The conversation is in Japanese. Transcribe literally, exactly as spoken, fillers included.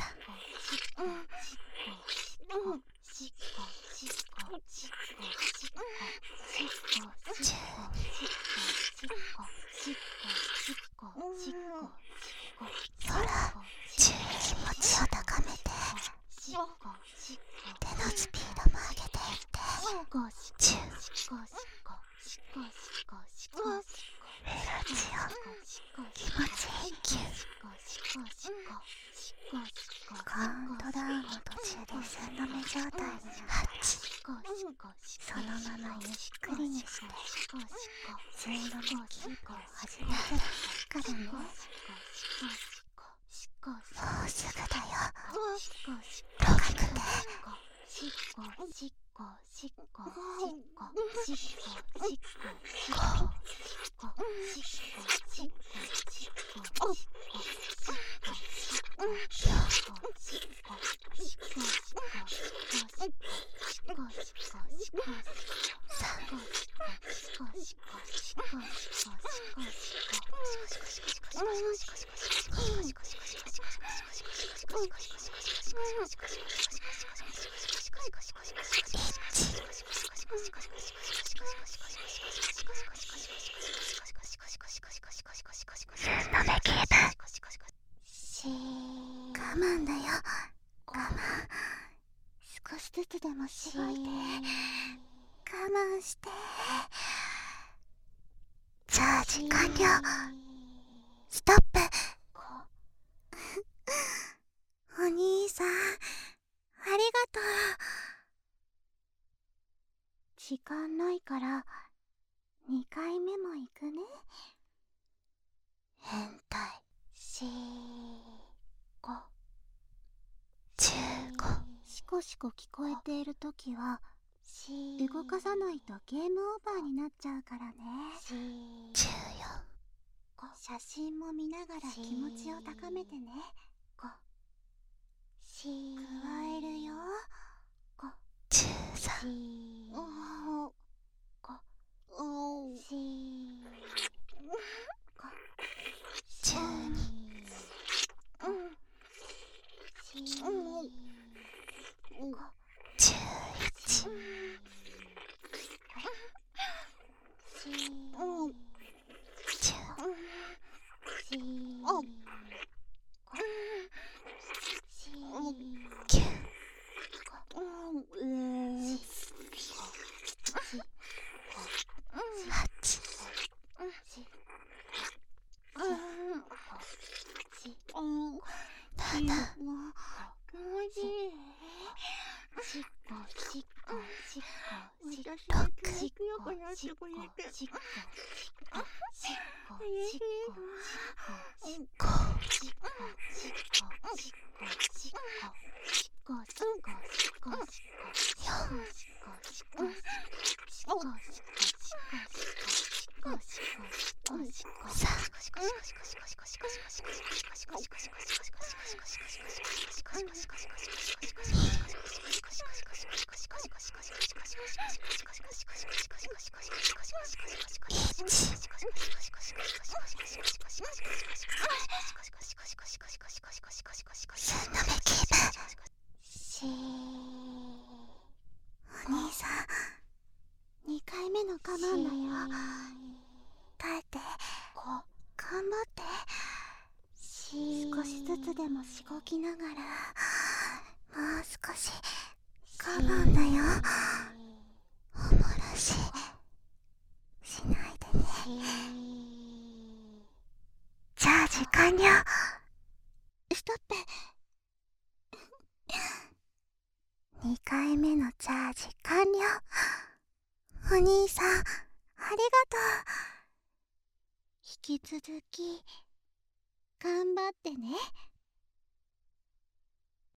さ。ほら、気持ちを高めて、手のスピードも上げていって、チュー、エラジオ、気持ちいいキュー。カウントダウンの途中で寸止め状態にはち、そのままゆっくりにして寸止めキープを始めてからね。もうすぐだよ。ろくて我慢だよ、我慢。少しずつでもしごいて、我慢して。チャージ完了。ストップ。お兄さん、ありがとう。時間ないからにかいめも行くね。変態。しご、じゅうご。シコシコ聞こえているときは動かさないとゲームオーバーになっちゃうからね。じゅうよん。写真も見ながら気持ちを高めてね。ご、加えるよ。ご、じゅうさん。ご、し、ご、じゅうに。じゅういち。 お兄さん、にかいめの我慢だよ。帰って頑張って。少しずつでもしごきながら、もう少し我慢だよ。おもらししないでね。チャージ完了。ストップ。にかいめのチャージ完了。お兄さん、ありがとう。引き続き頑張ってね。